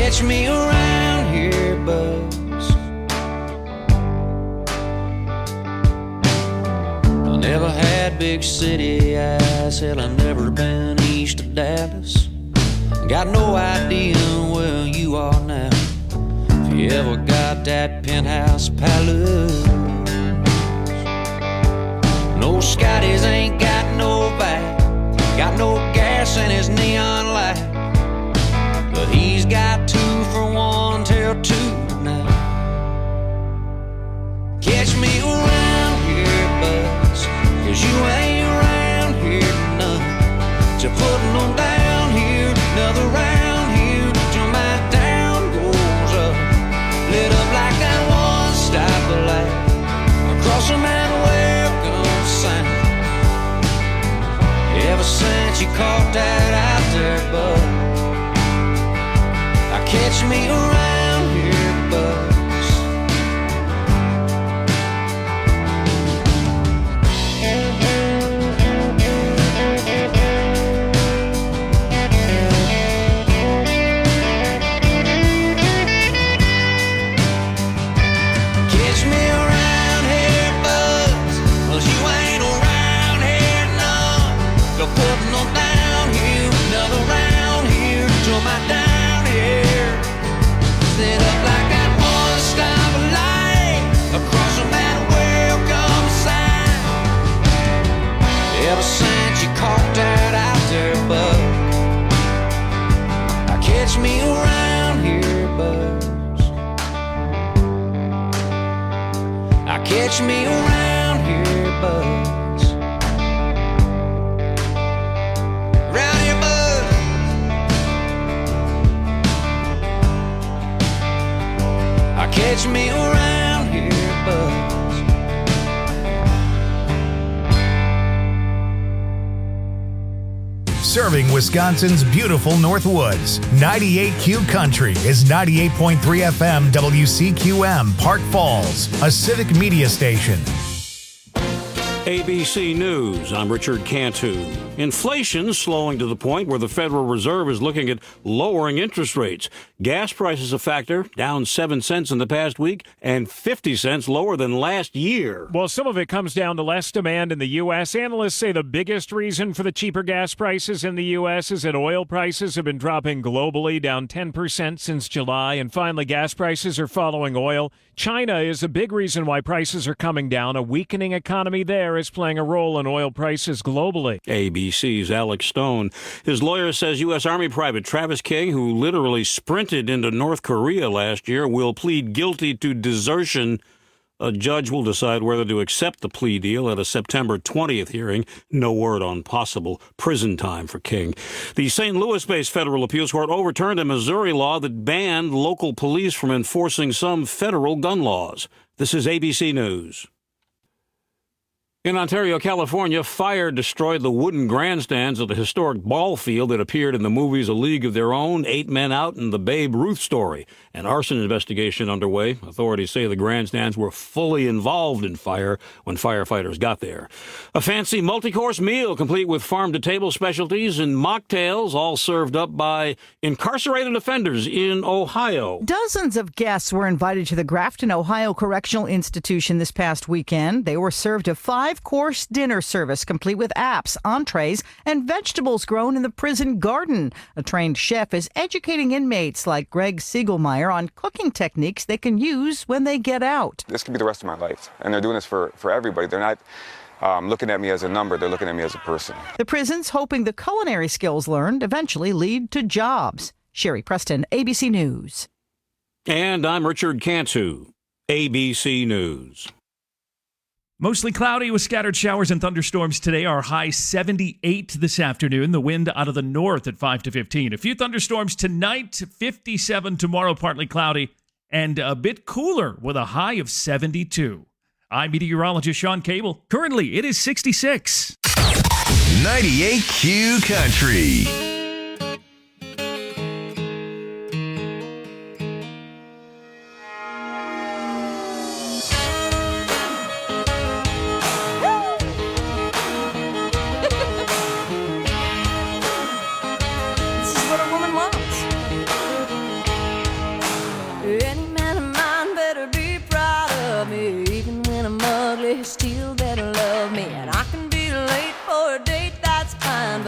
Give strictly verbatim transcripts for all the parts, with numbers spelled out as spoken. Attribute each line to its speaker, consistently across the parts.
Speaker 1: Catch me around here, buzz. I never had big city eyes. Hell, I never been east of Dallas. Got no idea where you are now. If you ever got that penthouse palace. No Scotties ain't got no back. Got no gas in his neon light. But he's got two for one till two tonight. Catch me around here, buzz, 'cause you ain't around here none. So putting them down here, another round here, till my town goes up. Lit up like that one stoplight across a man welcome sign. Ever since you caught that out there, bud, I catch me around here, buzz. Putting them down here, another round here, till my down here. Set up like that one stoplight across a man welcome sign. Ever since you caught that out there, bud, I catch me around here, buzz. I catch me around here, buzz. Catch me around here, buzz.
Speaker 2: Serving Wisconsin's beautiful North Woods, ninety-eight Q Country is ninety-eight point three F M W C Q M, Park Falls, a civic media station.
Speaker 3: A B C News, I'm Richard Cantu. Inflation slowing to the point where the Federal Reserve is looking at lowering interest rates. Gas prices a factor, down seven cents in the past week and fifty cents lower than last year.
Speaker 4: Well, some of it comes down to less demand in the U S. Analysts say the biggest reason for the cheaper gas prices in the U S is that oil prices have been dropping globally, down ten percent since July. And finally, gas prices are following oil. China is a big reason why prices are coming down. A weakening economy there is playing a role in oil prices globally.
Speaker 3: A B C's Alex Stone. His lawyer says U S. Army Private Travis King, who literally sprinted into North Korea last year, will plead guilty to desertion. A judge will decide whether to accept the plea deal at a September twentieth hearing. No word on possible prison time for King. The Saint Louis-based federal appeals court overturned a Missouri law that banned local police from enforcing some federal gun laws. This is A B C News. In Ontario, California, fire destroyed the wooden grandstands of the historic ball field that appeared in the movies A League of Their Own, Eight Men Out, and The Babe Ruth Story. An arson investigation underway. Authorities say the grandstands were fully involved in fire when firefighters got there. A fancy multi-course meal complete with farm-to-table specialties and mocktails, all served up by incarcerated offenders in Ohio.
Speaker 5: Dozens of guests were invited to the Grafton, Ohio Correctional Institution this past weekend. They were served a five Five-course dinner service complete with apps, entrees, and vegetables grown in the prison garden. A trained chef is educating inmates like Greg Siegelmeyer on cooking techniques they can use when they get out.
Speaker 6: This could be the rest of my life, and they're doing this for, for everybody. They're not um, looking at me as a number. They're looking at me as a person.
Speaker 5: The prison's hoping the culinary skills learned eventually lead to jobs. Sherry Preston, A B C News.
Speaker 3: And I'm Richard Cantu, A B C News.
Speaker 7: Mostly cloudy with scattered showers and thunderstorms today. Our high seventy-eight this afternoon. The wind out of the north at five to fifteen. A few thunderstorms tonight, fifty-seven tomorrow, partly cloudy, and a bit cooler with a high of seventy-two. I'm meteorologist Sean Cable. Currently, it is sixty-six.
Speaker 8: ninety-eight Q Country.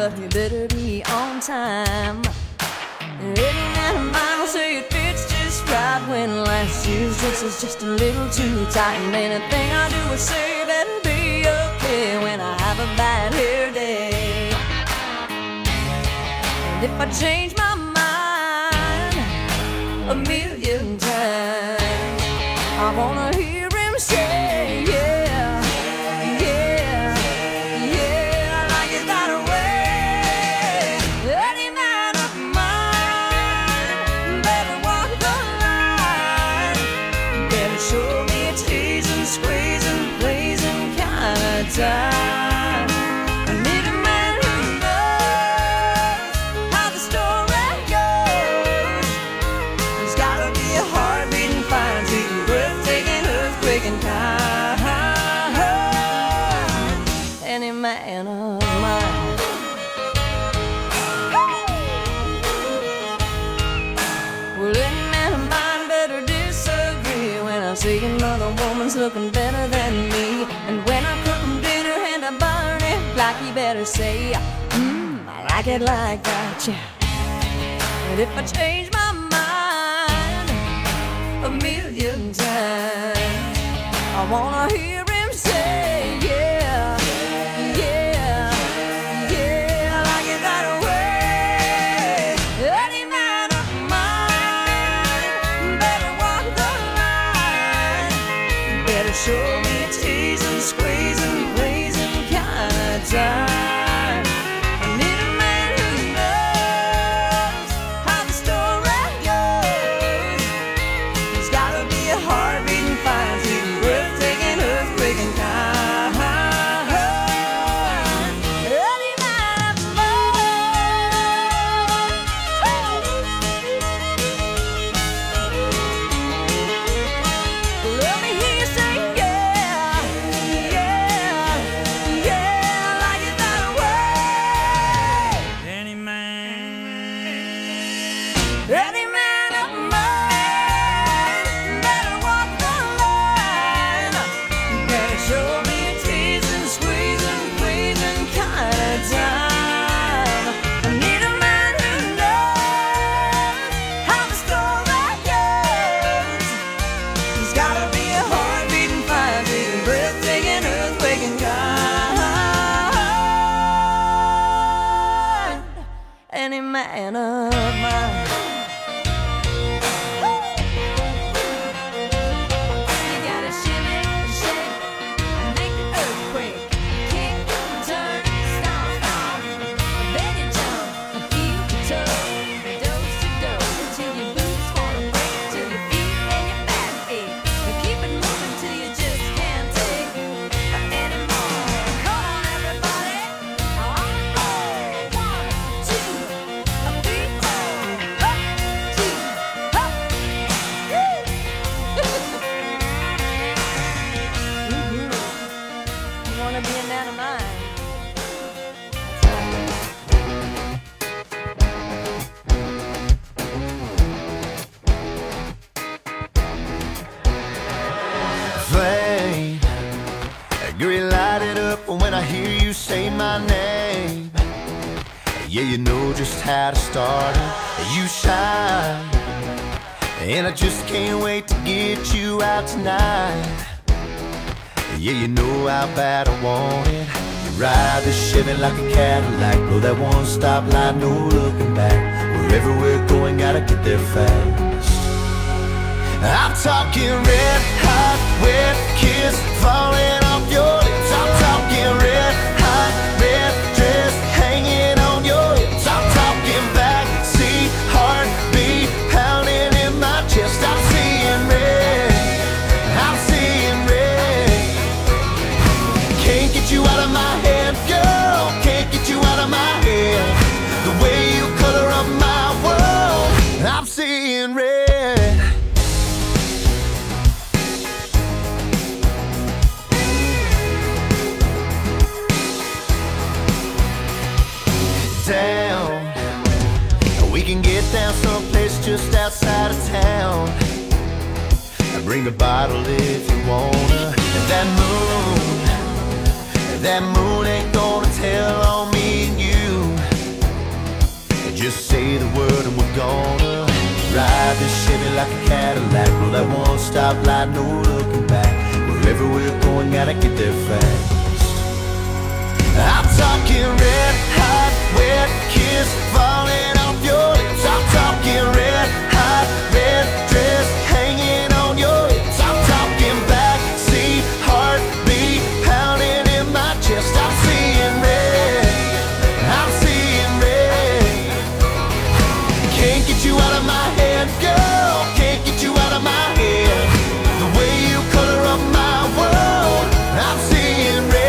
Speaker 9: but you better be on time. Any man of mine will say it fits just right when last year's dress is just a little too tight. And anything I do or say better be okay when I have a bad hair day. And if I change my mind a million times, I wanna hear him say, yeah, yeah, yeah, I like it that way. Any man of mine better walk the line, better show me a teasing, squeezing, pleasing kind of time. I need a man who knows how the story goes. There's gotta be a heart beating fine, sweet, breathtaking, earthquaking kind. Any man of mine. Well, any man of mine better disagree when I see another woman's looking better than me. And when I cook him dinner and I burn it like, he better say, mmm, I like it like that, yeah. And if I change my mind a million times, I wanna hear him say, yeah, yeah, yeah, I like it that way. Any man of mine better walk the line, better show me a teasing, squeezing, blazing kind of time. I need a man who knows how the story goes. There's gotta be a heart beating fine, sweet, breathtaking, earthquaking kind. Any man of mine. Let me hear you say, yeah, yeah, yeah, I like it that way. Any man, any man of mine better walk the line, better show me a teasing, squeezing, pleasing kind of time. I need a man who knows how the story goes. There's gotta be a heart beating fine, beating, breathtaking, earthquaking kind. Any man of mine. You gotta shimmy, shake, and make the earthquake. Kick, turn, stomp, stomp. Then you jump and feel the toe. Dose to dose until your boots wanna break, till your feet and your back ache. But keep it moving till you just can't take anymore. Come on, everybody. On the roll. One, two, three, four. Up, two, up. Woo! Mhm. You wanna be a man of mine?
Speaker 10: Flame, green lighted up when I hear you say my name. Yeah, you know just how to start it. You shine, and I just can't wait to get you out tonight. Yeah, you know how bad I want it. You ride the Chevy like a Cadillac, blow that one stop light, no looking back. Wherever we're going, gotta get there fast. I'm talking red hot, wet kiss falling off your lips. I'm talking red hot, red dress hanging on your hips. I'm talking backseat heartbeat pounding in my chest. I'm seeing red, I'm seeing red. Can't get you out of my head, girl. Can't get you out of my head. The way you color up my world, I'm seeing red. Down, we can get down someplace just outside of town. Bring a bottle if you wanna. And that moon, that moon ain't gonna tell on me and you. like a Cadillac. Roll that one stop light, no looking back. Wherever we're going, gotta get there fast. I'm talking red hot, wet kiss falling off your lips. I'm talking red hot, red dress hanging on your hips. I'm talking backseat heartbeat pounding in my chest. I'm seeing red, I'm seeing red. Can't get you out of my head, girl. Can't get you out of my head. The way you color up my world, I'm seeing red.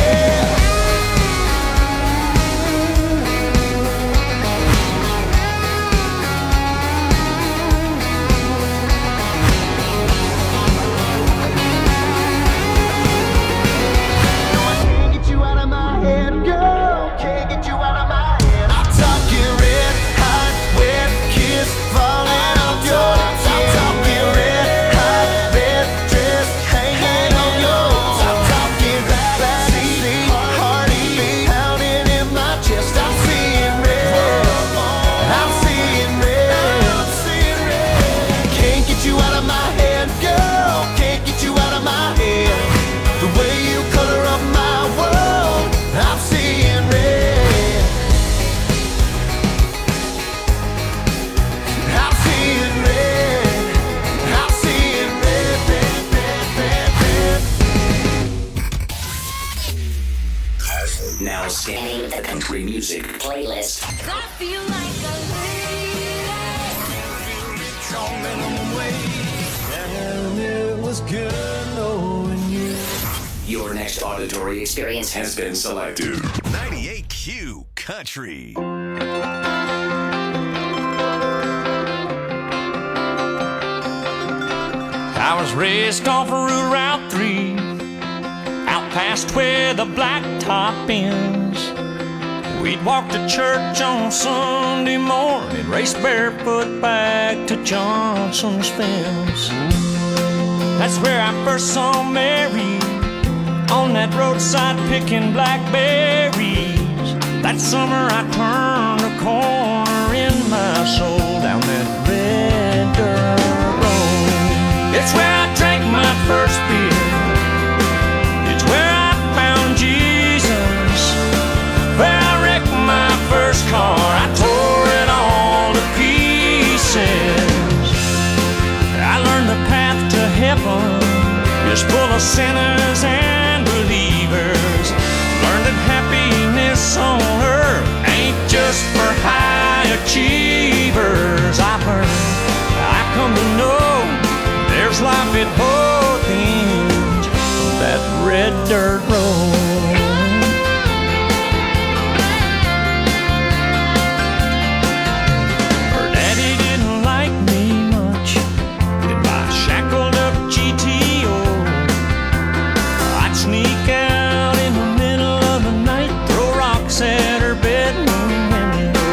Speaker 11: Now scanning the country music playlist.
Speaker 9: I feel like a
Speaker 10: And it was good knowing you.
Speaker 11: Your next auditory experience has been selected.
Speaker 8: ninety-eight Q Country.
Speaker 12: I was raised off of Route three, out past where the blacktop ends. We'd walk to church on Sunday morning, race barefoot back to Johnson's fence. That's where I first saw Mary, on that roadside picking blackberries. That summer I turned a corner in my soul, down that red dirt road. It's where I drank my first beer. It's where I found Jesus. Where I wrecked my first car. I tore it all to pieces. I learned the path to heaven is full of sinners and believers. Learned that happiness on earth ain't just for high achievers. I learned, I come to know there's life at both ends of that red dirt road. Her daddy didn't like me much in my shackled up G T O. I'd sneak out in the middle of the night, throw rocks at her bedroom window.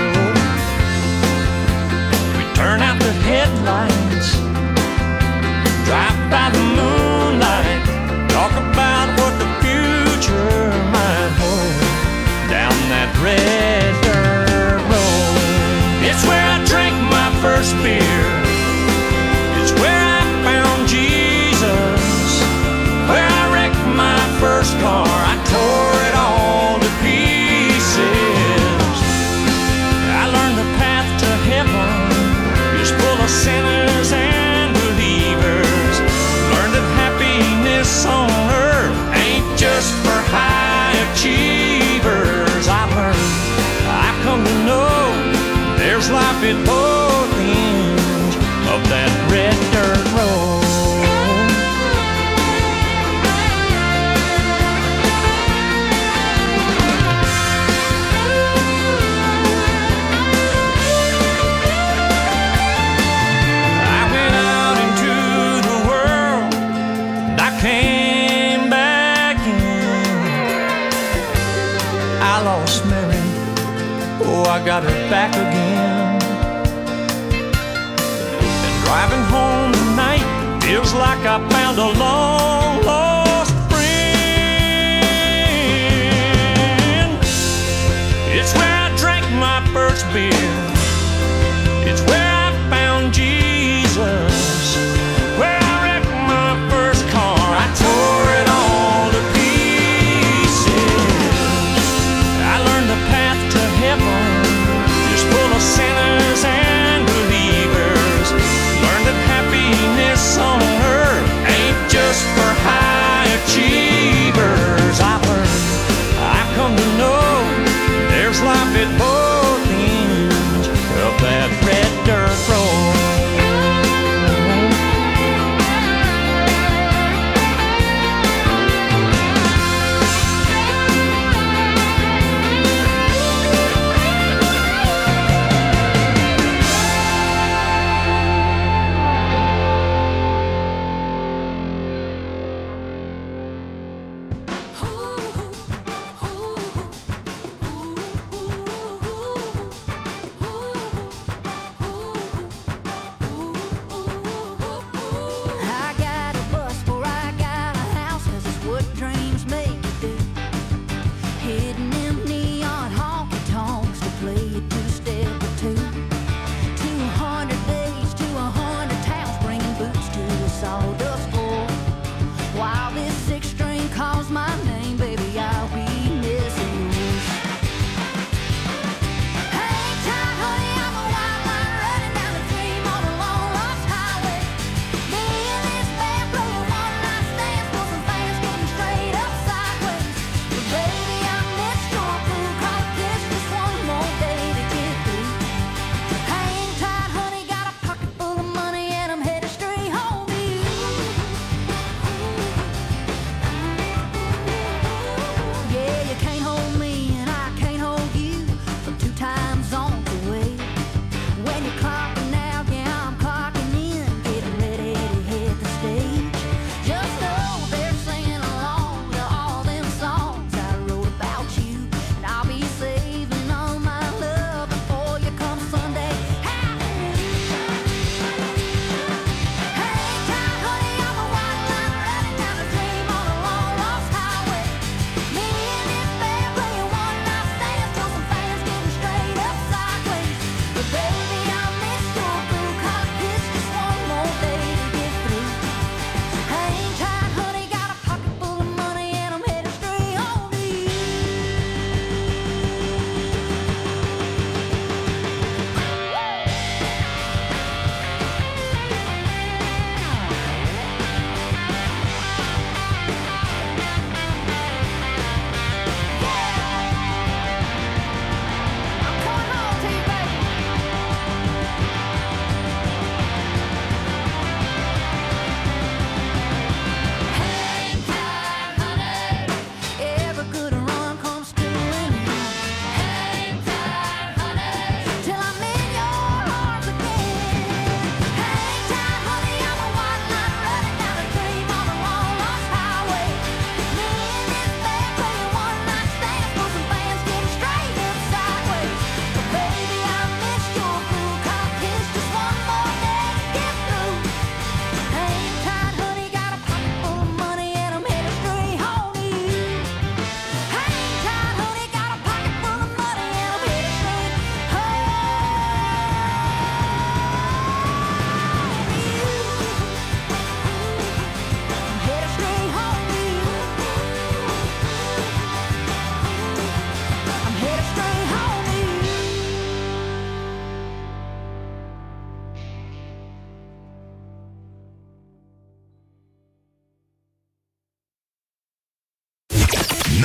Speaker 12: We'd turn out the headlights, drive by the moonlight, talk about what the future might hold down that red dirt road. It's where I drank my first beer. It's where I found Jesus. Where I wrecked my first car. I tore it all to pieces. I learned the path to heaven is full of sinners and believers. Learned that happiness on earth ain't just for high achievers. I learned, I come to know there's life at both ends of that red dirt road. I went out into the world and I came back in. I lost Mary, oh, I got her back again. And driving home tonight feels like I found a long lost friend. It's where I drank my first beer. It's where I found Jesus.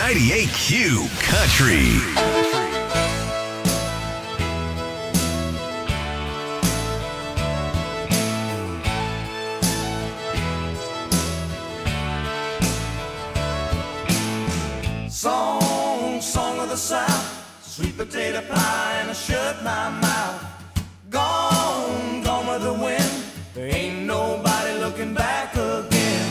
Speaker 8: ninety-eight Q Country.
Speaker 1: Song, song of the South, sweet potato pie and I shut my mouth. Gone, gone with the wind, there ain't nobody looking back again.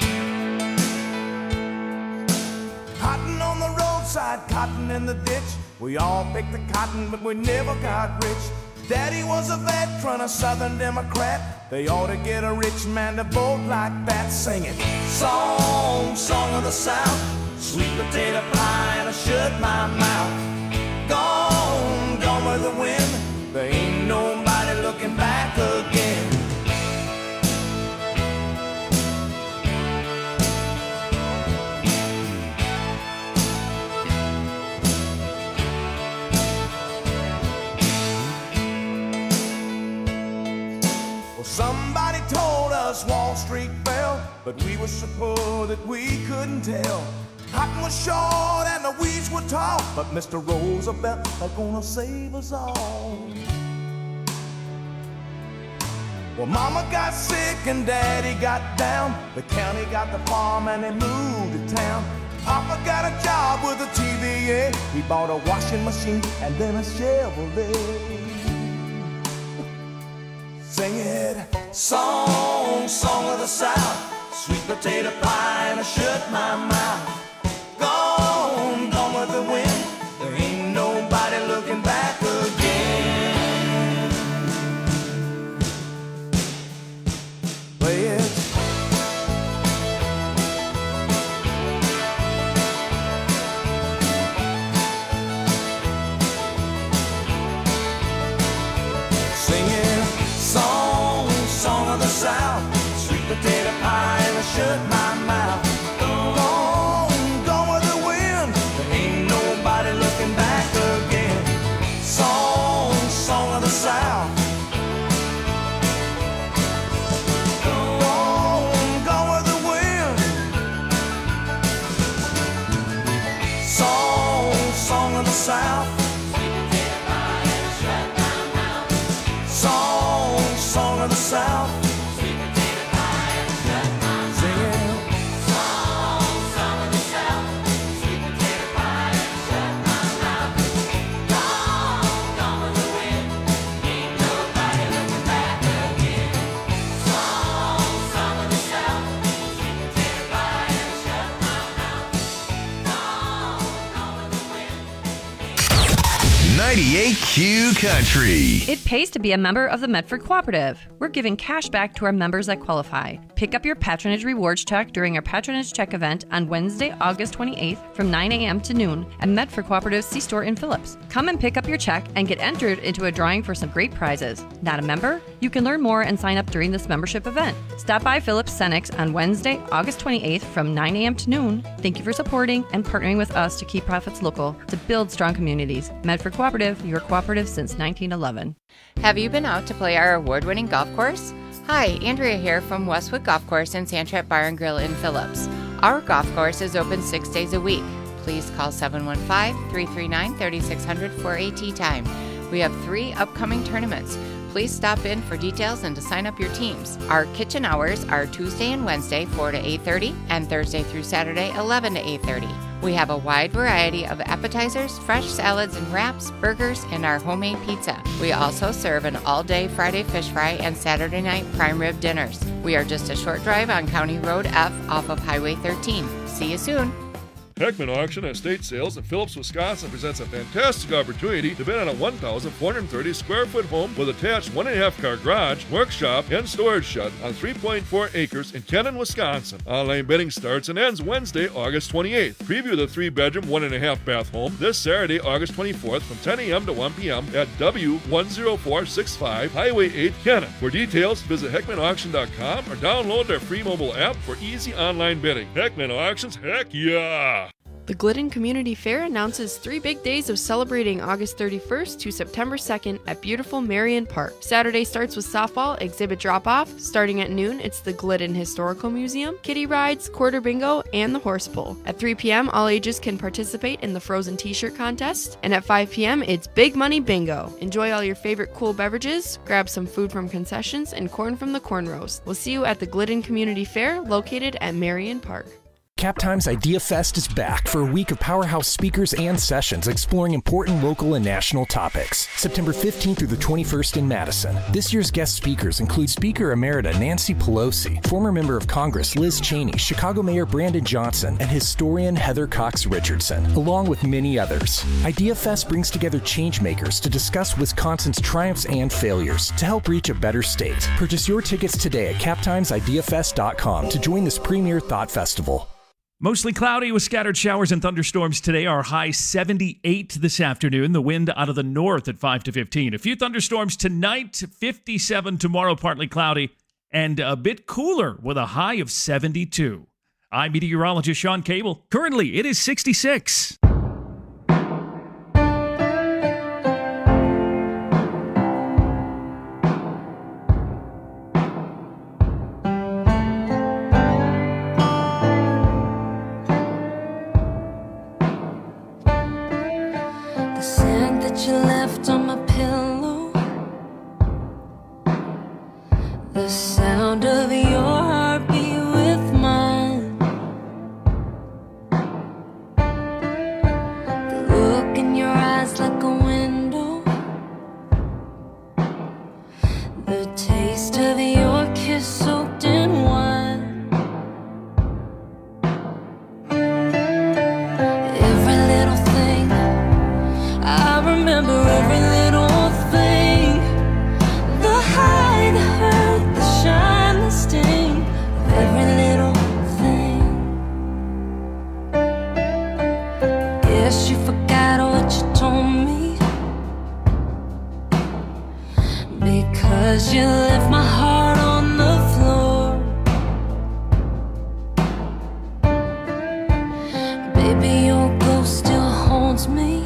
Speaker 1: Cotton on the roadside, cotton in the ditch. We all picked the cotton, but we never got rich. Daddy was a veteran, a Southern Democrat. They ought to get a rich man to vote like that, singing song, song of the South. Sweet potato pie and I shut my mouth. Gone, gone with the wind. There ain't nobody looking back again. Well, somebody told us Wall Street fell, but we were so poor that we couldn't tell. Cotton was short and the weeds were tall, but Mister Roosevelt is gonna save us all. Well, Mama got sick and Daddy got down. The county got the farm and they moved to town. Papa got a job with a T V A. He bought a washing machine and then a Chevrolet. Sing it, song, song of the South. Sweet potato pie and I shut my mouth. Gone, gone with the wind. There ain't nobody looking back again. Play it. Singing song, song of the South. Sweet potato pie and I shut my mouth. South. Gone, gone with the wind. Song, song of the South. Song, song of the South.
Speaker 8: ninety-eight Q Country.
Speaker 13: It pays to be a member of the Medford Cooperative. We're giving cash back to our members that qualify. Pick up your patronage rewards check during our patronage check event on Wednesday, August twenty-eighth from nine a.m. to noon at Medford Cooperative C-Store in Phillips. Come and pick up your check and get entered into a drawing for some great prizes. Not a member? You can learn more and sign up during this membership event. Stop by Phillips Cenex on Wednesday, August twenty-eighth from nine a.m. to noon. Thank you for supporting and partnering with us to keep profits local, to build strong communities. Medford Cooperative, your cooperative since nineteen eleven.
Speaker 14: Have you been out to play our award-winning golf course? Hi, Andrea here from Westwood Golf Course and Sandtrap Bar and Grill in Phillips. Our golf course is open six days a week. Please call seven one five, three three nine, three six zero zero for a tee time. We have three upcoming tournaments. Please stop in for details and to sign up your teams. Our kitchen hours are Tuesday and Wednesday, four to eight thirty, and Thursday through Saturday, eleven to eight thirty. We have a wide variety of appetizers, fresh salads and wraps, burgers, and our homemade pizza. We also serve an all-day Friday fish fry and Saturday night prime rib dinners. We are just a short drive on County Road F off of Highway thirteen. See you soon.
Speaker 15: Heckman Auction Estate Sales in Phillips, Wisconsin presents a fantastic opportunity to bid on a one thousand four hundred thirty square foot home with attached one and a half car garage, workshop, and storage shed on three point four acres in Kenton, Wisconsin. Online bidding starts and ends Wednesday, August twenty-eighth. Preview the three bedroom, one and a half bath home this Saturday, August twenty-fourth from ten a.m. to one p.m. at W one zero four six five Highway eight, Kenton. For details, visit Heckman Auction dot com or download their free mobile app for easy online bidding. Heckman Auctions, heck yeah!
Speaker 16: The Glidden Community Fair announces three big days of celebrating August thirty-first to September second at beautiful Marion Park. Saturday starts with softball exhibit drop-off. Starting at noon, it's the Glidden Historical Museum, kiddie rides, quarter bingo, and the horse pull. At three p.m., all ages can participate in the Frozen T-shirt contest. And at five p.m., it's Big Money Bingo. Enjoy all your favorite cool beverages, grab some food from concessions, and corn from the corn roast. We'll see you at the Glidden Community Fair, located at Marion Park.
Speaker 17: Captime's Idea Fest is back for a week of powerhouse speakers and sessions exploring important local and national topics. September fifteenth through the twenty-first in Madison. This year's guest speakers include Speaker Emerita Nancy Pelosi, former member of Congress Liz Cheney, Chicago Mayor Brandon Johnson, and historian Heather Cox Richardson, along with many others. Idea Fest brings together changemakers to discuss Wisconsin's triumphs and failures to help reach a better state. Purchase your tickets today at captimes idea fest dot com to join this premier thought festival.
Speaker 7: Mostly cloudy with scattered showers and thunderstorms today. Our high seventy-eight this afternoon. The wind out of the north at five to fifteen. A few thunderstorms tonight, fifty-seven tomorrow, partly cloudy, and a bit cooler with a high of seventy-two. I'm meteorologist Sean Cable. Currently, it is sixty-six.
Speaker 9: You left on my pillow, the sound of your heartbeat with mine, the look in your eyes like a window, the taste of your kiss soaked in wine, every little thing I remember, every little thing, the high, the hurt, the shine, the sting, every little thing. Guess you forgot what you told me, because you left my heart on the floor. Baby, your ghost still haunts me,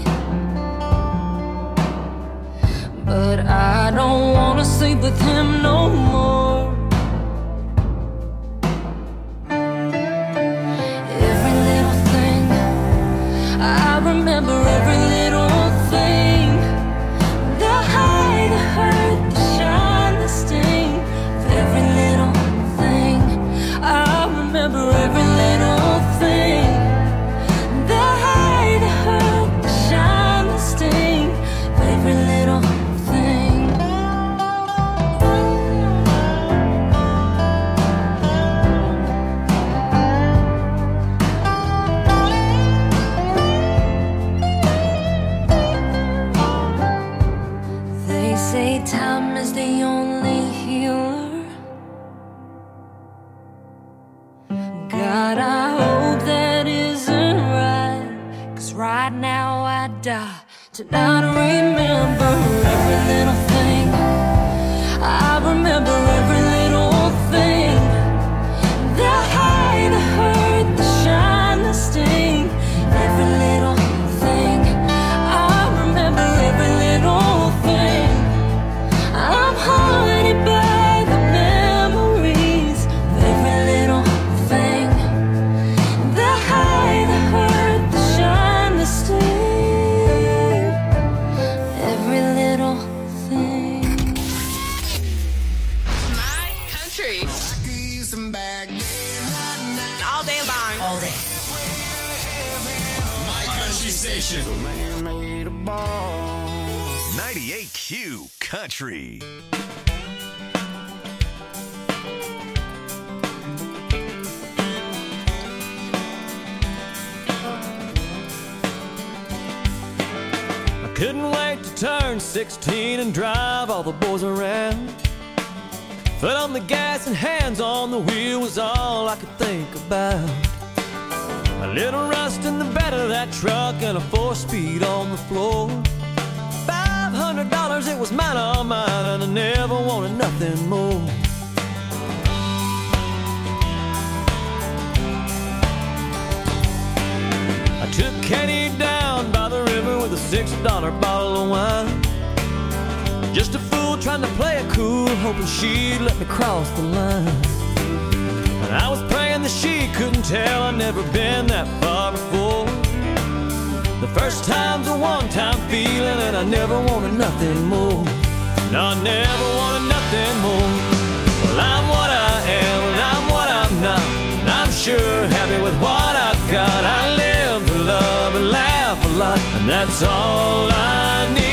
Speaker 9: but I don't wanna sleep with him no more. Every little thing I remember, every little thing, the high, the hurt, the shine, the sting, every little thing I remember, every little thing, the high, the hurt, the shine, the sting, every little thing. They say time is the only healer. God, I hope that isn't right, 'cause right now I die to not remember every little thing. I remember every little thing, the high, the hurt, the shine, the sting, every little thing. I remember every little thing. I'm haunted by the memories of every little thing, the high, the hurt, the shine, the sting, every little thing.
Speaker 18: My country. All day long. All day.
Speaker 8: My country station. ninety-eight Q Country.
Speaker 19: Couldn't wait to turn sixteen and drive all the boys around. Foot on the gas and hands on the wheel was all I could think about. A little rust in the bed of that truck and a four-speed on the floor. Five hundred dollars, it was mine, all mine, and I never wanted nothing more. I six dollar bottle of wine. Just a fool trying to play it cool, hoping she'd let me cross the line. And I was praying that she couldn't tell I'd never been that far before. The first time's a one-time feeling, and I never wanted nothing more. No, I never wanted nothing more. Well, I'm what I am, and I'm what I'm not. And I'm sure happy with what I've got. I live to love and laugh a lot, and that's all I need.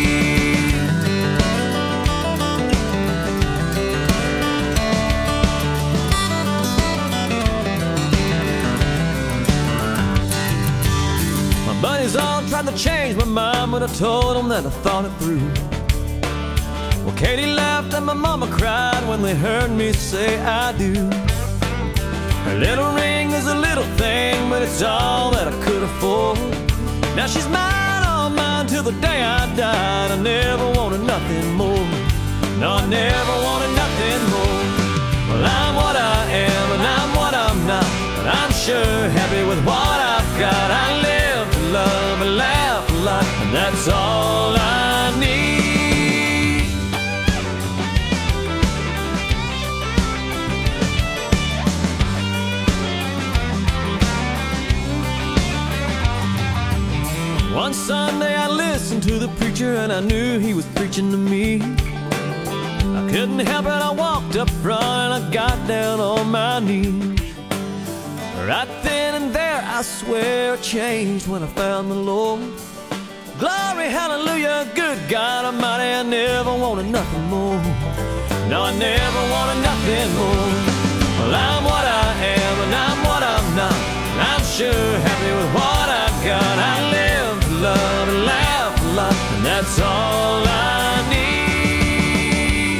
Speaker 19: My buddies all tried to change my mind, but I told them that I thought it through. Well, Katie laughed and my mama cried when they heard me say I do. Her little ring is a little thing, but it's all that I could afford. Now she's mine, all mine, till the day I died. I never wanted nothing more. No, I never wanted nothing more. Well, I'm what I am, and I'm what I'm not. But I'm sure happy with what I've got. I live to love and laugh a lot, and that's all I need. One Sunday I listened to the preacher, and I knew he was preaching to me. I couldn't help it, I walked up front and I got down on my knees. Right then and there, I swear I changed when I found the Lord. Glory, hallelujah, good God Almighty, I never wanted nothing more. No, I never wanted nothing more. Well, I'm what I am, and I'm what I'm not. And I'm sure happy with what I've got. I live to love and laugh a lot, and that's all I need.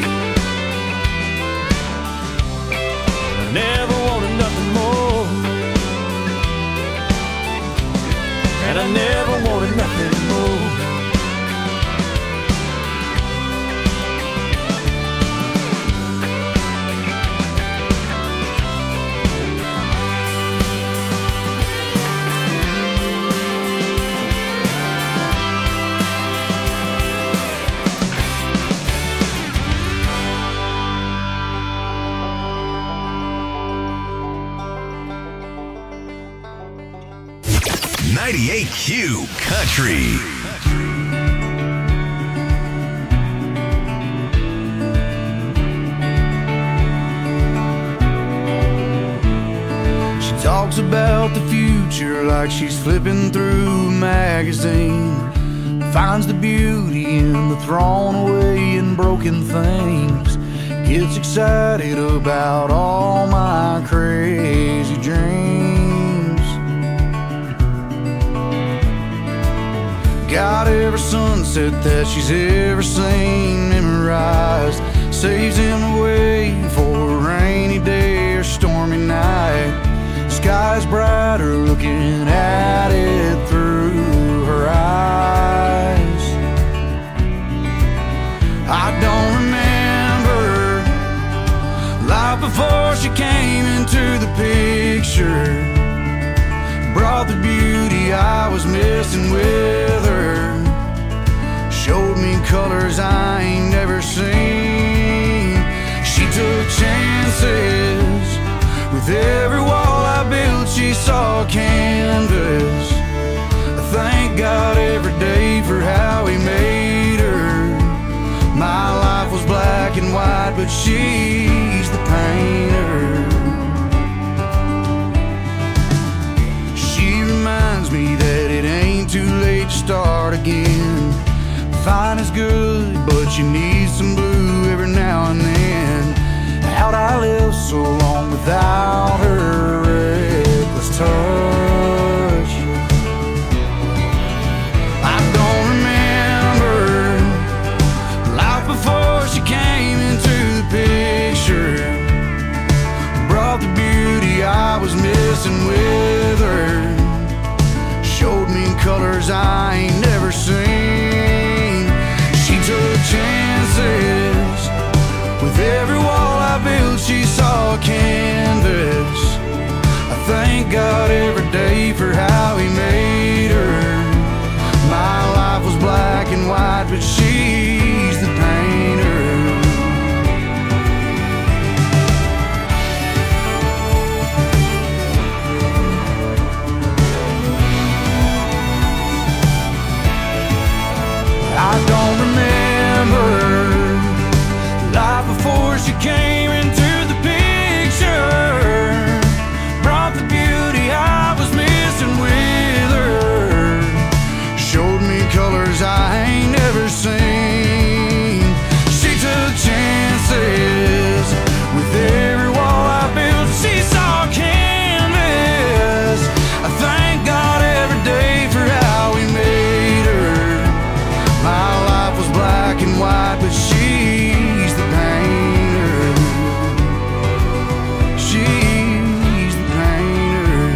Speaker 19: I never wanted nothing more, and I never wanted nothing more.
Speaker 8: ninety-eight Q Country.
Speaker 20: She talks about the future like she's flipping through a magazine. Finds the beauty in the thrown away and broken things. Gets excited about all my crazy dreams. Got every sunset that she's ever seen memorized. Saves him away for a rainy day or stormy night. Sky's brighter looking at it through her eyes. I don't remember life before she came into the picture. Brought the beauty I was missing with her. Showed me colors I ain't never seen. She took chances. With every wall I built she saw a canvas. I thank God every day for how he made her. My life was black and white, but she's the painter. Reminds me that it ain't too late to start again. Fine is good, but you need some blue every now and then. How'd I live so long without her reckless touch? I don't remember life before she came into the picture. Brought the beauty I was missing with her. Showed me colors I ain't never seen. She took chances. With every wall I built she saw a canvas. I thank God every day for how he made her. My life white, but she's the painter. I don't remember life before she came into the picture. Brought the beauty I was missing with her. Showed me colors I ain't never seen. She took chances with every wall I built. She saw canvas. I thank God every day for how we made her. My life was black and white, but she's the painter. She's the painter.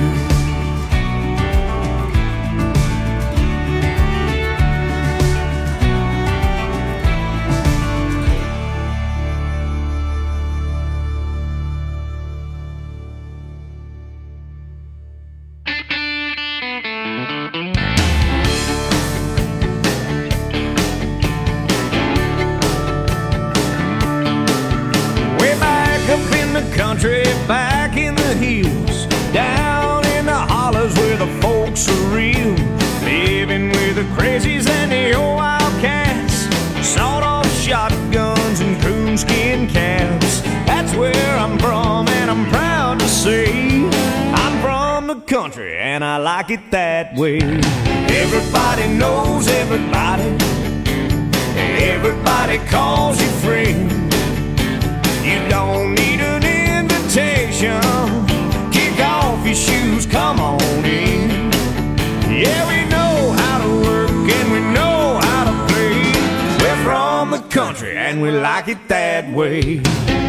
Speaker 19: Way back up in the country, back in the hills, down in the hollers where the folks are real, living with the crazies and the old wildcats, sawed-off shotguns and coonskin caps. That's where I'm from, and I'm proud to say I'm from the country, and I like it that way. Everybody knows everybody, everybody calls you friend. You don't need an invitation. Kick off your shoes, come on in. Yeah, we know how to work and we know how to play. We're from the country and we like it that way.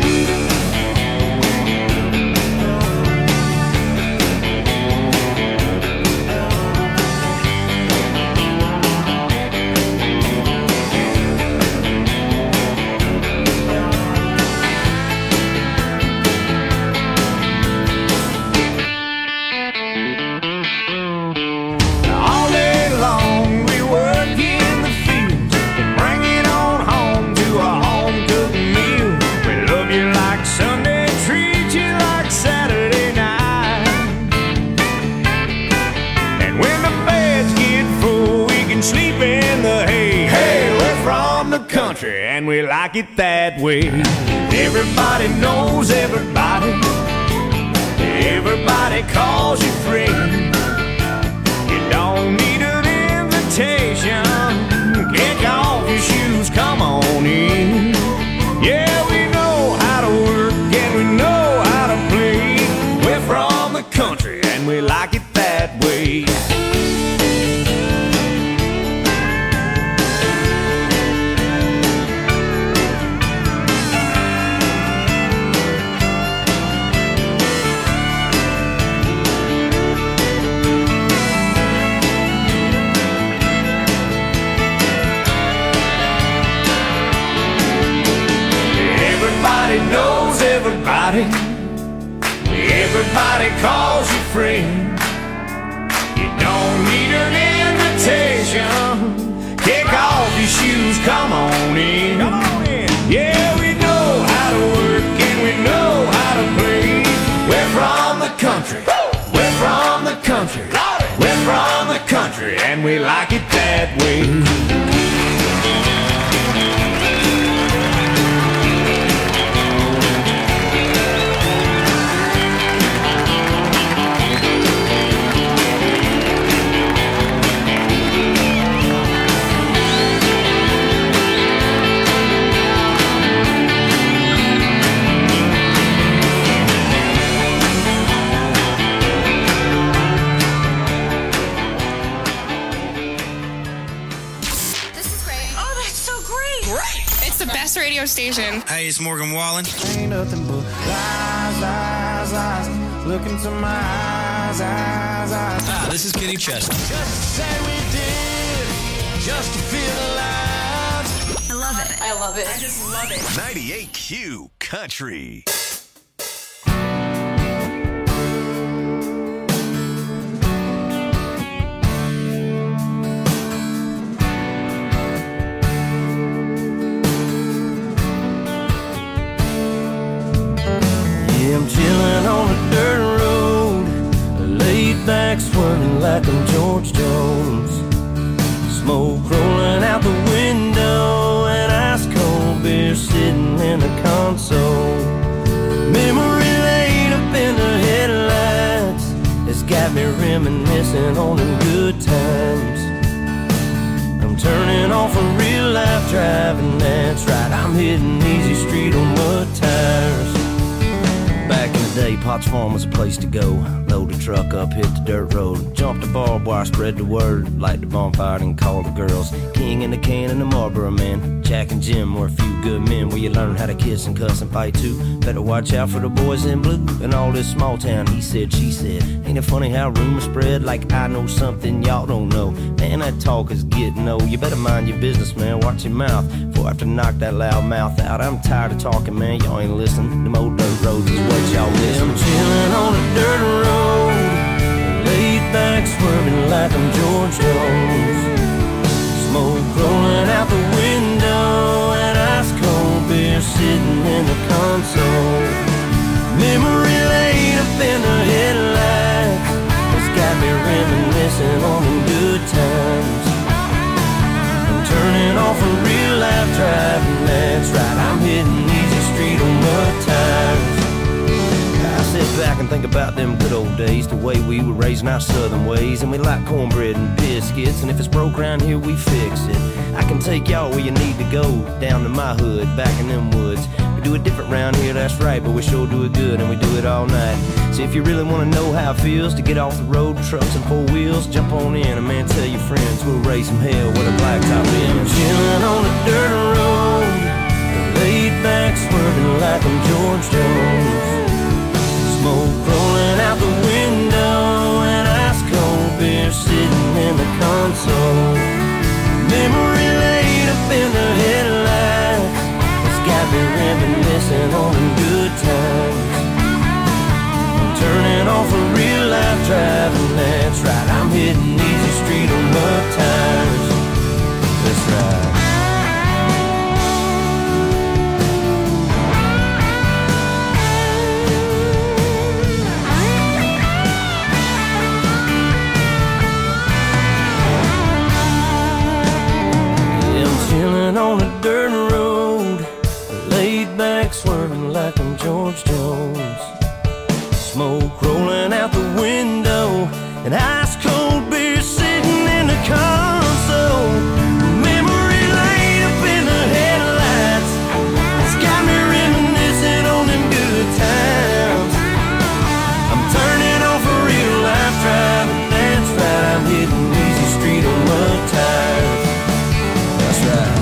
Speaker 19: All day long we work in the fields and bring it on home to a home-cooked meal. We love you like Sunday, treat you like Saturday night. And when the beds get full, we can sleep in the hay. Hey, we're from the country and we like it that way. Everybody knows everybody, everybody calls you friend. You don't need an invitation. Kick off your shoes, come on in. Yeah, we know how to work and we know how to play. We're from the country and we like it that way. Everybody knows everybody, everybody calls you friend. You don't need an invitation. Kick off your shoes, come on in. Come on in. Yeah, we know how to work and we know how to play. We're from the country, we're from the country, we're from the country, and we like it that way.
Speaker 18: Radio station.
Speaker 21: Hey, it's Morgan Wallen.
Speaker 20: Ain't nothing but lies, lies, lies. Look into my eyes, eyes, eyes.
Speaker 21: Ah, this is Kenny Chesney.
Speaker 20: Just to say we did, just to feel alive.
Speaker 18: I love it. I love it. I just love it.
Speaker 8: ninety-eight Q Country.
Speaker 19: console. Memory lane up in the headlights has got me reminiscing on them good times. I'm turning off a real life driving, that's right, I'm hitting easy street on mud tires. Back in the day, Potts Farm was a place to go. Load the truck up, hit the dirt road, jump the barbed wire, spread the word, light the bonfire and call the girls. King and the can and the Marlboro man, Jack and Jim were a few good men where you learn how to kiss and cuss and fight too. Better watch out for the boys in blue and all this small town he said, she said. Ain't it funny how rumors spread like I know something y'all don't know? Man, that talk is getting old. You better mind your business, man, watch your mouth before I have to knock that loud mouth out. I'm tired of talking, man, y'all ain't listening. Them old dirt roads is what y'all miss. I'm chilling on a dirt road, laid back swerving like I'm George Jones. Smoke rolling out the window and ice cold beer sitting in the console. Memory lane up in the headlights has got me reminiscing on them good times. I'm turning off a real life driving, that's right, I'm hitting easy street on mud tires. I sit back and think about them good old days, the way we were raising our southern ways, and we like cornbread and biscuits, and if it's broke around here, we fix it. I can take y'all where you need to go, down to my hood, back in them woods. We do it different round here, that's right, but we sure do it good, and we do it all night. So if you really want to know how it feels to get off the road, trucks and four wheels, jump on in, and man, tell your friends we'll raise some hell with a blacktop in. Chilling on a dirt road, laid back swerving like I'm George Jones. Smoke rolling out the window and ice cold beer sitting in the console. Memory lane up in the headlights has got me reminiscing on them good times. I'm turning off a real life driving, that's right, I'm hitting easy street on mud tires. That's right. Chilling on a dirt road, laid back swerving like I'm George Jones. Smoke rolling out the window and ice cold beer sitting in the console. Memory lane up in the headlights, it's got me reminiscing on them good times. I'm turning off a real life driving, that's right, I'm hitting easy street on mud tires. That's right.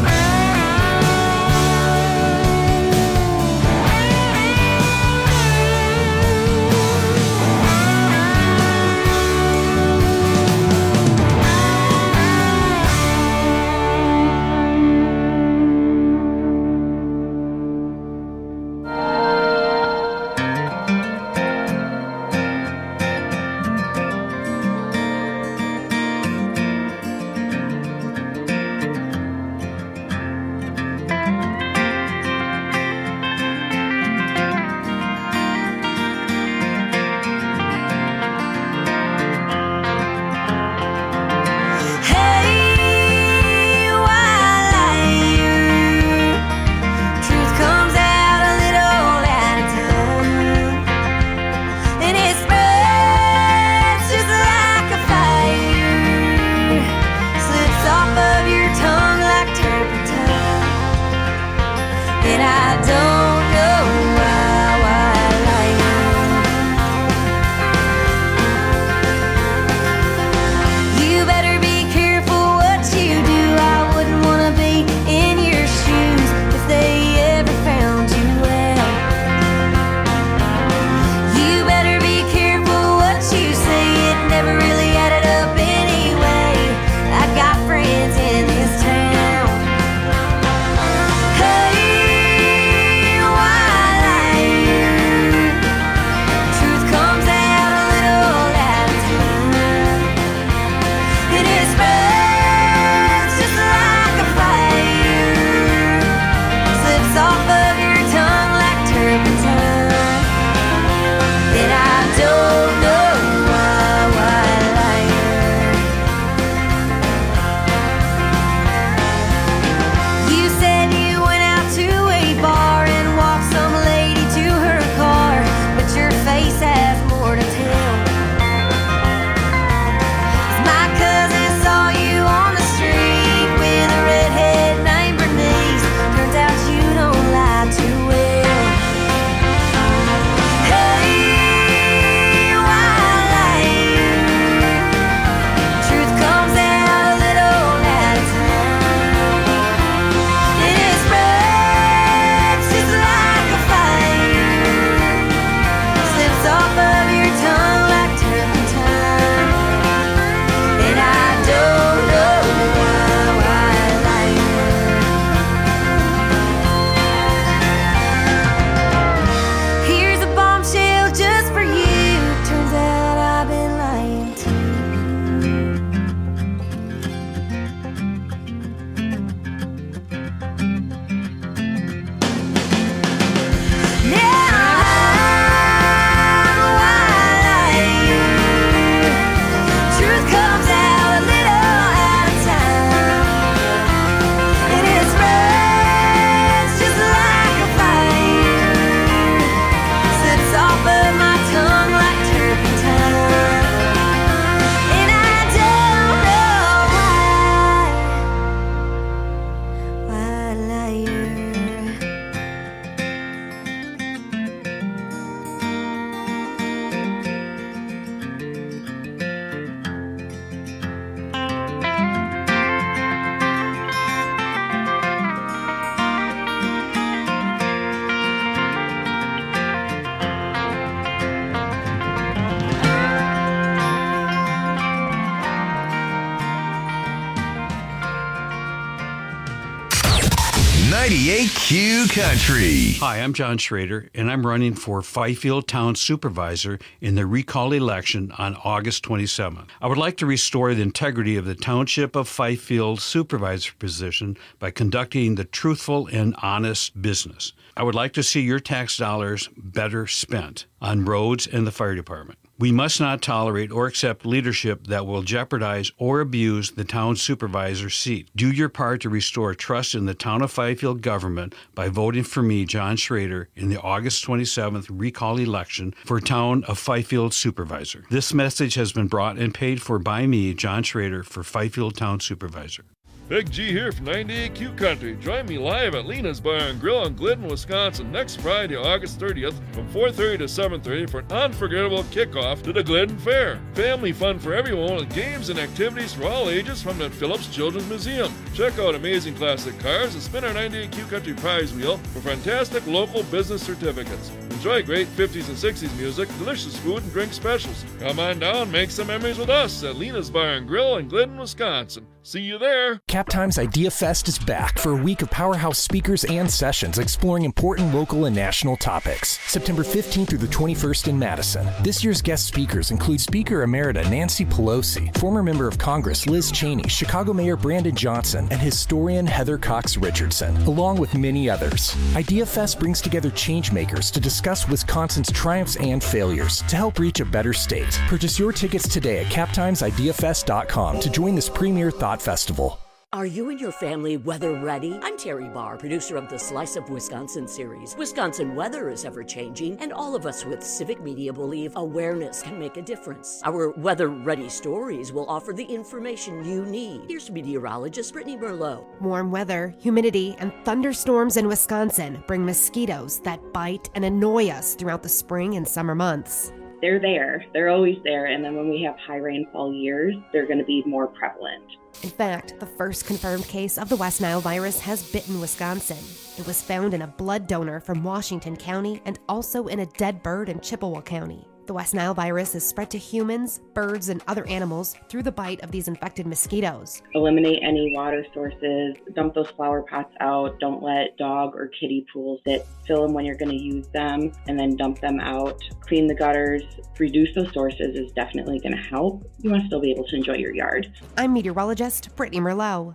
Speaker 8: Q Country.
Speaker 3: Hi, I'm John Schrader, and I'm running for Fifield Town Supervisor in the recall election on August twenty-seventh. I would like to restore the integrity of the Township of Fifield Supervisor position by conducting the truthful and honest business. I would like to see your tax dollars better spent on roads and the fire department. We must not tolerate or accept leadership that will jeopardize or abuse the town supervisor's seat. Do your part to restore trust in the town of Fifield government by voting for me, John Schrader, in the August twenty-seventh recall election for town of Fifield supervisor. This message has been brought and paid for by me, John Schrader, for Fifield Town Supervisor.
Speaker 15: Big G here from ninety-eight Q Country. Join me live at Lena's Bar and Grill in Glidden, Wisconsin next Friday, August thirtieth from four thirty to seven thirty for an unforgettable kickoff to the Glidden Fair. Family fun for everyone with games and activities for all ages from the Phillips Children's Museum. Check out amazing classic cars and spin our ninety-eight Q Country prize wheel for fantastic local business certificates. Enjoy great fifties and sixties music, delicious food and drink specials. Come on down, make some memories with us at Lena's Bar and Grill in Glidden, Wisconsin. See you there.
Speaker 17: Cap Times Idea Fest is back for a week of powerhouse speakers and sessions exploring important local and national topics. September fifteenth through the twenty-first in Madison. This year's guest speakers include Speaker Emerita Nancy Pelosi, former member of Congress Liz Cheney, Chicago Mayor Brandon Johnson, and historian Heather Cox Richardson, along with many others. Idea Fest brings together changemakers to discuss Wisconsin's triumphs and failures to help reach a better state. Purchase your tickets today at cap times idea fest dot com to join this premier thought festival.
Speaker 2: Are you and your family weather ready? I'm Terry Barr, producer of the Slice of Wisconsin series. Wisconsin weather is ever changing, and all of us with civic media believe awareness can make a difference. Our weather ready stories will offer the information you need. Here's meteorologist Brittany Merlot.
Speaker 22: Warm weather, humidity, and thunderstorms in Wisconsin bring mosquitoes that bite and annoy us throughout the spring and summer months.
Speaker 23: They're there. They're always there. And then when we have high rainfall years, they're going to be more prevalent.
Speaker 22: In fact, the first confirmed case of the West Nile virus has bitten Wisconsin. It was found in a blood donor from Washington County and also in a dead bird in Chippewa County. The West Nile virus is spread to humans, birds, and other animals through the bite of these infected mosquitoes.
Speaker 23: Eliminate any water sources, dump those flower pots out, don't let dog or kiddie pools sit, fill them when you're going to use them, and then dump them out. Clean the gutters, reduce those sources is definitely going to help. You want to still be able to enjoy your yard.
Speaker 22: I'm meteorologist Brittany Merlot.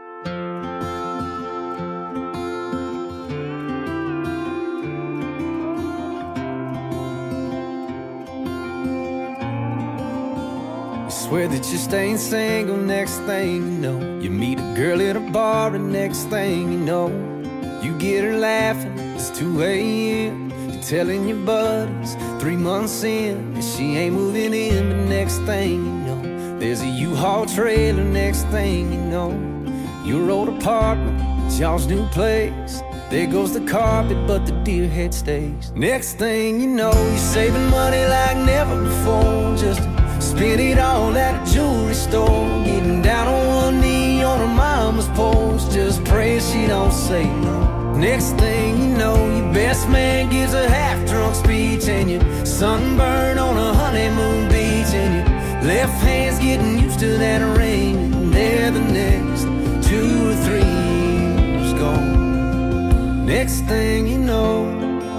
Speaker 20: Swear that you're staying single, next thing you know, you meet a girl at a bar, and next thing you know, you get her laughing, it's two a.m. You're telling your buddies, three months in, and she ain't moving in. But next thing you know, there's a U-Haul trailer. Next thing you know, your old apartment, it's y'all's new place. There goes the carpet, but the deer head stays. Next thing you know, you're saving money like never before, just spend it all at a jewelry store, getting down on one knee on her mama's porch, just praying she don't say no. Next thing you know, your best man gives a half-drunk speech, and you're sunburned on a honeymoon beach, and your left hand's getting used to that ring, and there the next two or three years gone. Next thing you know,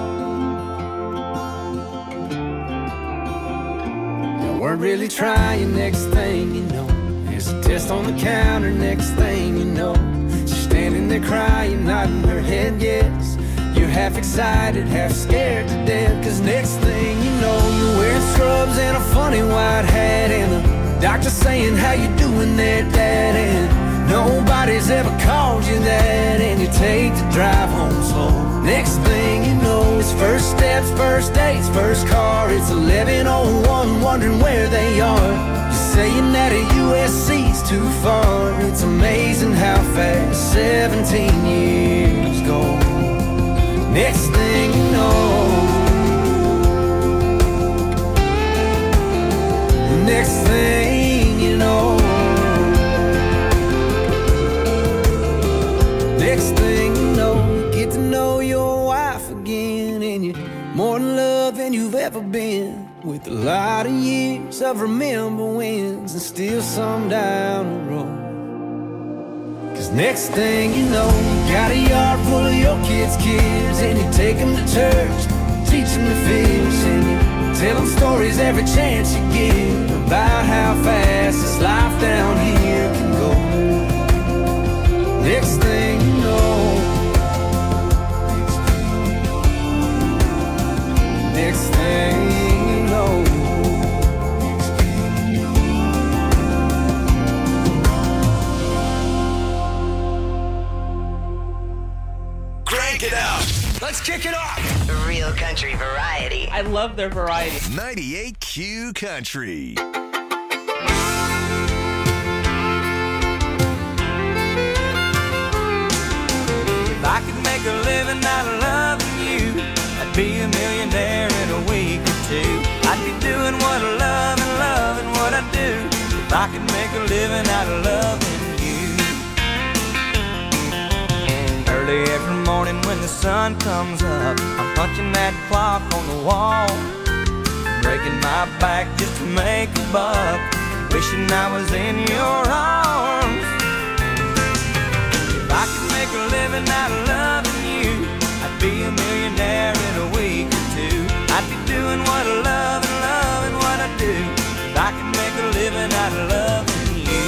Speaker 20: weren't really trying. Next thing you know, there's a test on the counter. Next thing you know, she's standing there crying, nodding her head yes. You're half excited, half scared to death, cause next thing you know, you're wearing scrubs and a funny white hat, and the doctor saying, how you doing there, Dad? And nobody's ever called you that, and you take the drive home slow. Next thing you know, it's first steps, first dates, first car. It's eleven oh one, wondering where they are. You're saying that a U S C's too far. It's amazing how fast seventeen years go. Next thing you know, next thing you know, next thing you know, you get to know your wife again, and you're more in love than you've ever been, with a lot of years of remember wins and still some down the road. Cause Next thing you know, you got a yard full of your kids' kids, and you take them to church, teach them to fish, and you tell them stories every chance you get about how fast this life down here can go. Next thing you know, next thing you know.
Speaker 8: Crank it up. Let's kick it off.
Speaker 4: Real country variety.
Speaker 5: I love their variety.
Speaker 8: ninety-eight Q Country.
Speaker 19: If I could make a living out of loving you, I'd be a millionaire in a week or two. I'd be doing what I love and loving what I do. If I could make a living out of loving you. Early every morning when the sun comes up, I'm punching that clock on the wall, breaking my back just to make a buck, wishing I was in your arms. If I could make a living out of loving you, I'd be a millionaire in a week or two. I'd be doing what I love and loving what I do. If I could make a living out of loving you.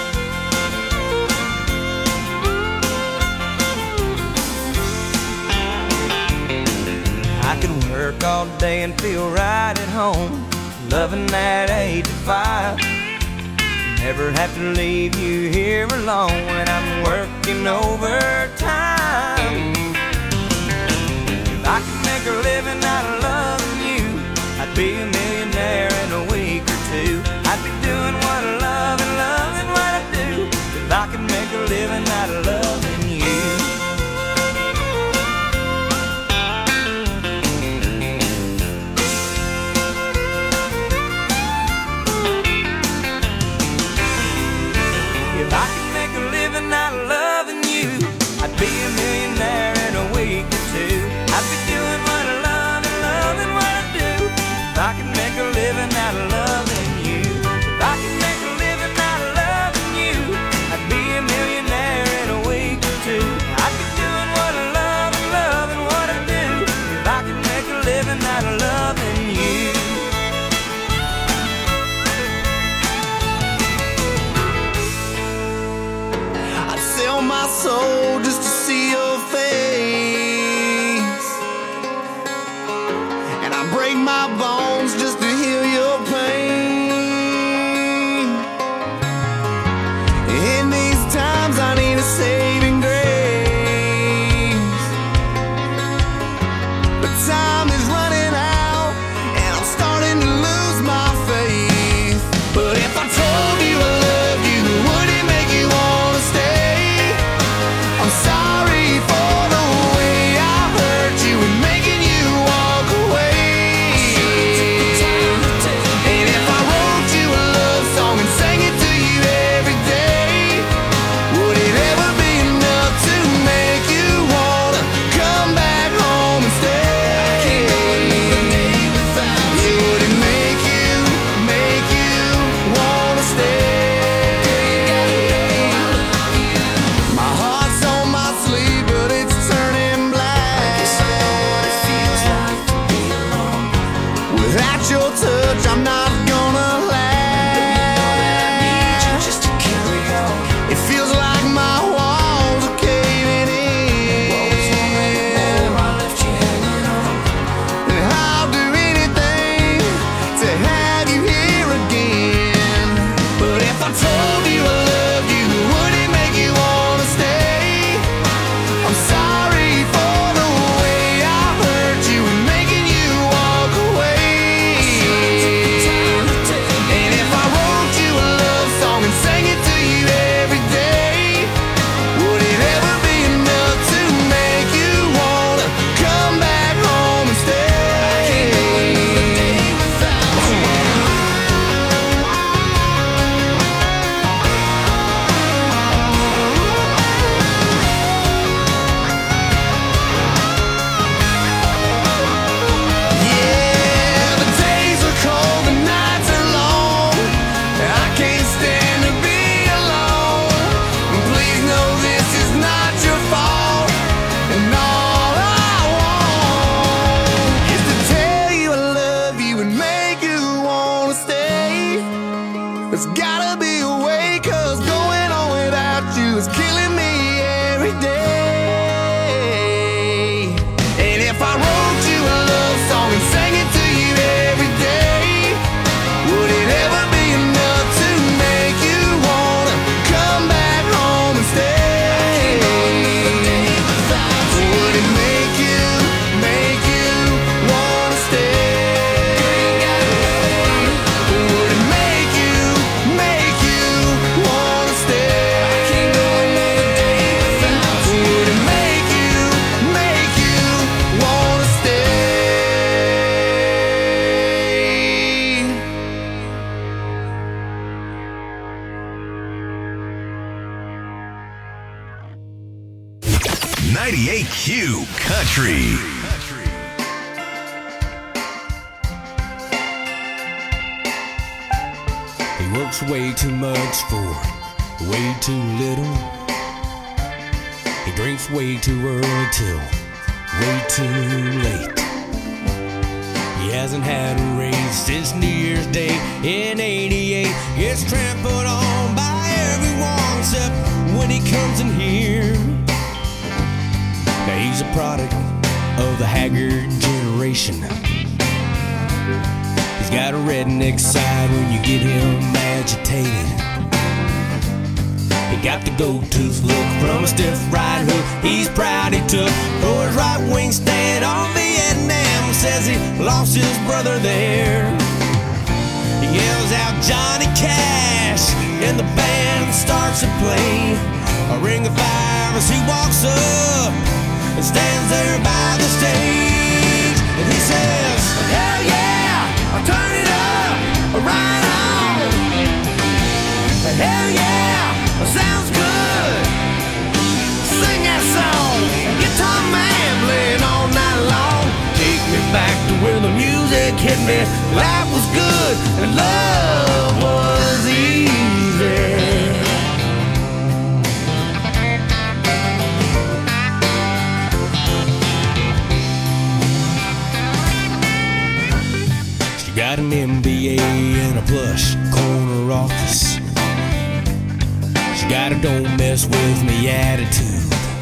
Speaker 19: I could work all day and feel right at home, loving that eight to five. Never have to leave you here alone when I'm working overtime. If I could make a living out of loving you, I'd be a millionaire in a week or two. I'd be doing what I love and loving what I do. If I could make a living out of loving you. If I could make a living out of loving you, I'd be a millionaire in a week or two. I'd be doing what I love and loving what I do. If I could make a living out of loving you. If I could make a living out of loving you, I'd be a millionaire in a week or two. I'd be doing what I love and loving what I do. If I could make a living out of loving you.
Speaker 10: Sell my soul just to see your face, and I break my bones just to heal your pain. In these times I need a saving grace, but time is running out and I'm starting to lose my faith. But if I told you I loved you, would it make you wanna stay? I'm sorry for the way I hurt you and making you walk away.
Speaker 8: Country.
Speaker 19: He works way too much for way too little. He drinks way too early till way too late. He hasn't had a raise since New Year's Day in eighty-eight. Gets trampled on by everyone except when he comes in here. Now he's a product of the haggard generation. He's got a redneck side when you get him agitated. He got the gold-tooth look from a stiff right hook he's proud he took for his right wing stand on Vietnam. Says he lost his brother there. He yells out Johnny Cash and the band starts to play a ring of fire as he walks up and stands there by the stage. And he says, hell yeah, I'll turn it up, right on. Hell yeah, sounds good. Sing that song, guitar man playing all night long. Take me back to where the music hit me. Life was good and love was easy. She got an M B A in a plush corner office. She got a don't mess with me attitude.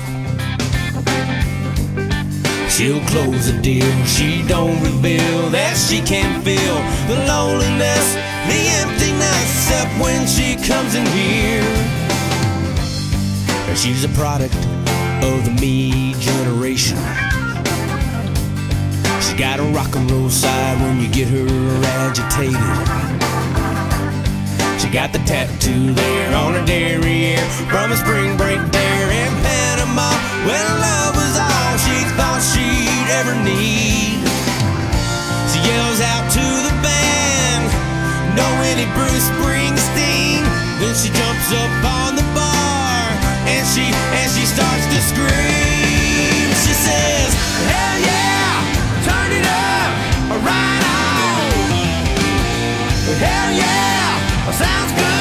Speaker 19: She'll close the deal, she don't reveal that she can feel the loneliness, the emptiness, except when she comes in here. And she's a product of the me generation. She got a rock and roll side when you get her agitated. She got the tattoo there on her derriere from a spring break there in Panama when love was all she thought she'd ever need. She yells out to the band, no any Bruce Springsteen. Then she jumps up on the bar and she and she starts to scream. She says, hell yeah, turn it up, right on. Hell yeah, sounds good.